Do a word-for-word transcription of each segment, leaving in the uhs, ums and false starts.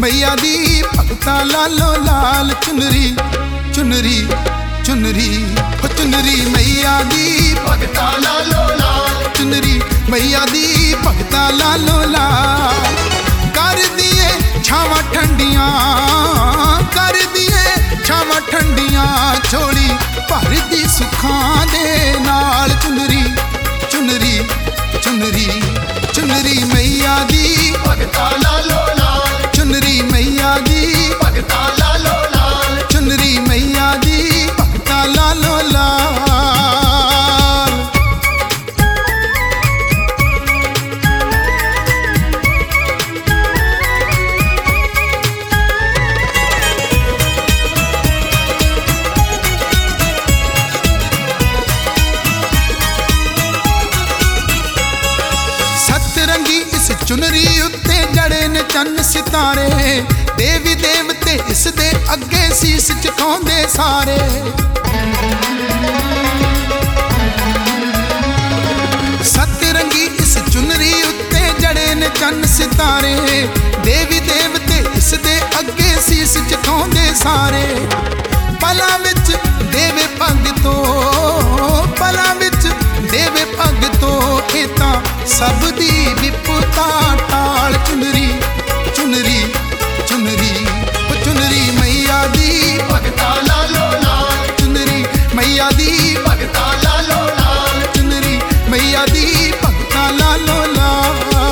मैया दी भगता लालो लाल चुनरी चुनरी चुनरी हो चुनरी मैया दी भगता लालो लाल चुनरी मैया दी भगता लालो लाल कर दिए छावा ठंडियां कर दिए छावा ठंडियां छोड़ी भर दी सुखां दे नाल चुनरी चुनरी चुनरी चुनरी मैया दी भगता लालो लाल चुनरी मैया दी भगता लालो लाल चुनरी मैया दी भगता लालो लाल। सतरंगी इस चुनरी उत्ते जड़े ने चन्न सितारे देवी देवते इस दे अगे सीस झुकाउंदे सारे। सतरंगी इस चुनरी उत्ते जड़े ने चन्न सितारे देवी देवते इस दे अगे सीस झुकाउंदे सारे। पला विच देवे भगतो पला विच देवे भगतो एता सब दी विपुता टाल चुनरी चुनरी चुनरी ओ चुनरी मैया दी भगता लालो लाल चुनरी मैया दी भगता लालो लाल चुनरी मैया दी भगता लालो लाल।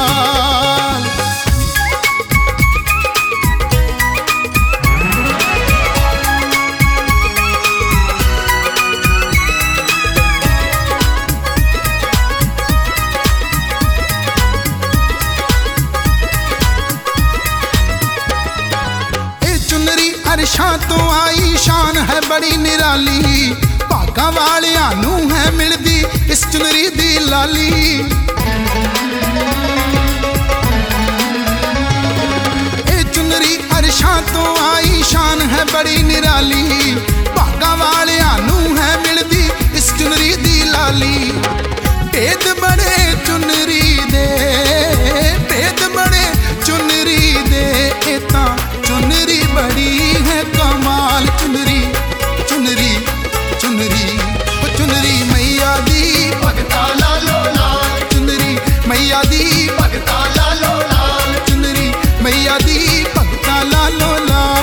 अरशां तो आई शान है बड़ी निराली भागा वालियां नू है मिलदी इस चुनरी दी लाली। ए चुनरी अरशां तो आई शान है बड़ी निराली भागा वालियां नू है मिलदी इस चुनरी दी लाली। भेद बड़े चुनरी दे भेद बड़े चुनरी दे एता चुनरी बड़ी है कमाल चुनरी चुनरी चुनरी ओ चुनरी मैया दी भगता लालो लाल चुनरी मैया दी भगता लालो लाल चुनरी मैया दी भगता लालो लाल।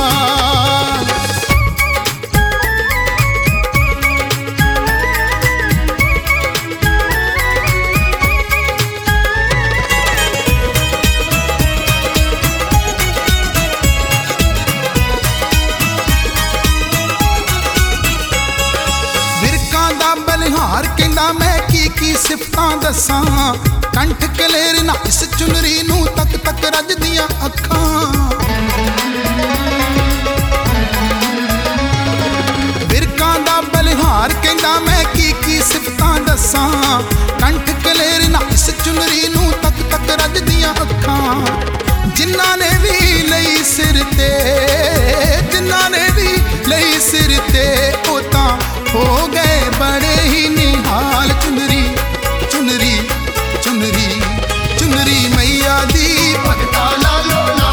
बलिहार कहंदा मैं की की सिफतां दसां कंठ कलेर ना इस चुनरी नू तक तक रजदियां अखां। विरकां दा बलिहार कहंदा मैं की की सिफतां दसां कंठ कलेर ना इस चुनरी नू तक तक रजदियां अखां। जिन्ना ने भी लई सिर ते जिन्ना ने भी लई सिर ते ओ तां हो गए बड़े ही निहाल चुनरी चुनरी चुनरी चुनरी मैया दी भगता लालो लाल